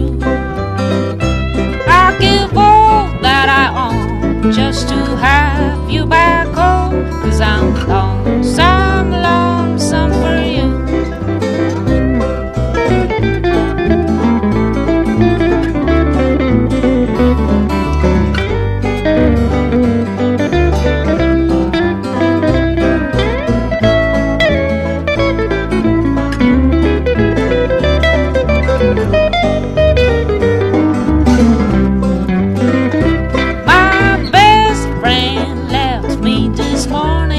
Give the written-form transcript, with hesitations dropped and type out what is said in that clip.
you. I give all that I own just to have you back home, 'cause I'm lonesome, lonesome for you. My best friend left me this morning.